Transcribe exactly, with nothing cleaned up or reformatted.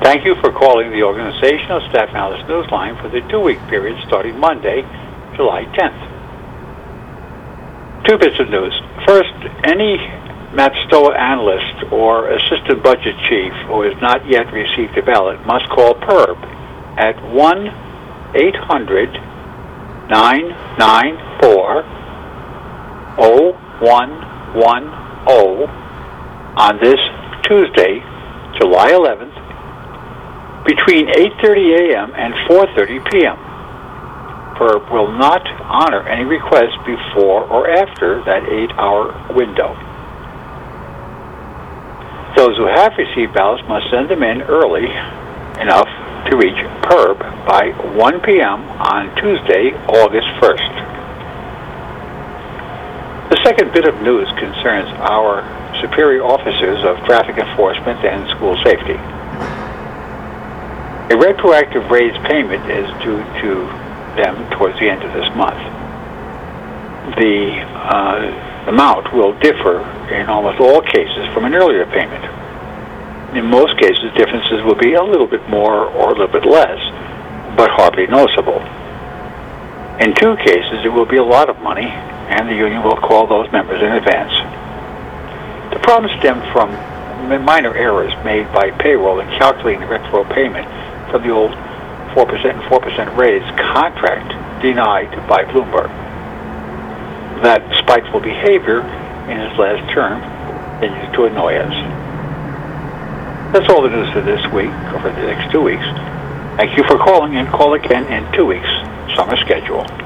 Thank you for calling the Organizational Staff Analyst Newsline for the two-week period starting Monday, July tenth. Two bits of news. First, any MAPSTOA analyst or assistant budget chief who has not yet received a ballot must call P E R B at one eight hundred nine nine four oh one one oh on this Tuesday, July eleventh, between eight thirty a.m. and four thirty p.m. P E R B will not honor any requests before or after that eight-hour window. Those who have received ballots must send them in early enough to reach P E R B by one p.m. on Tuesday, August first. The second bit of news concerns our superior officers of traffic enforcement and school safety. A retroactive raise payment is due to them towards the end of this month. The uh, amount will differ in almost all cases from an earlier payment. In most cases, differences will be a little bit more or a little bit less, but hardly noticeable. In two cases, it will be a lot of money, and the union will call those members in advance. The problem stemmed from minor errors made by payroll in calculating the retro payment from the old four percent and four percent raise contract denied by Bloomberg. That spiteful behavior in his last term continues to annoy us. That's all the news for this week, or for the next two weeks. Thank you for calling, and call again in two weeks. Summer schedule.